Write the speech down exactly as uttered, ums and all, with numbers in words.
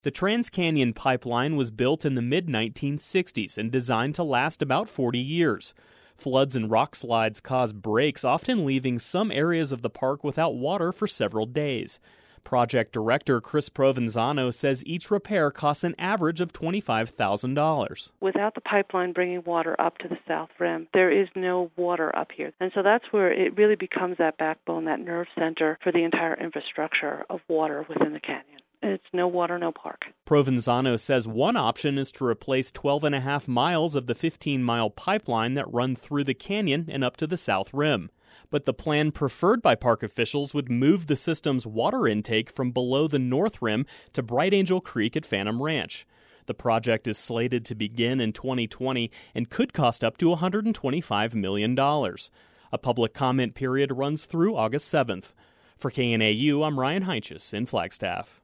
The TransCanyon pipeline was built in the mid nineteen sixties and designed to last about forty years. Floods and rock slides cause breaks, often leaving some areas of the park without water for several days. Project director Chris Provenzano says each repair costs an average of twenty-five thousand dollars. Without the pipeline bringing water up to the south rim, there is no water up here. And so that's where it really becomes that backbone, that nerve center for the entire infrastructure of water within the canyon. It's no water, no park. Provenzano says one option is to replace twelve and a half miles of the fifteen-mile pipeline that run through the canyon and up to the south rim. But the plan preferred by park officials would move the system's water intake from below the north rim to Bright Angel Creek at Phantom Ranch. The project is slated to begin in twenty twenty and could cost up to one hundred twenty-five million dollars. A public comment period runs through August seventh. For K N A U, I'm Ryan Heinches in Flagstaff.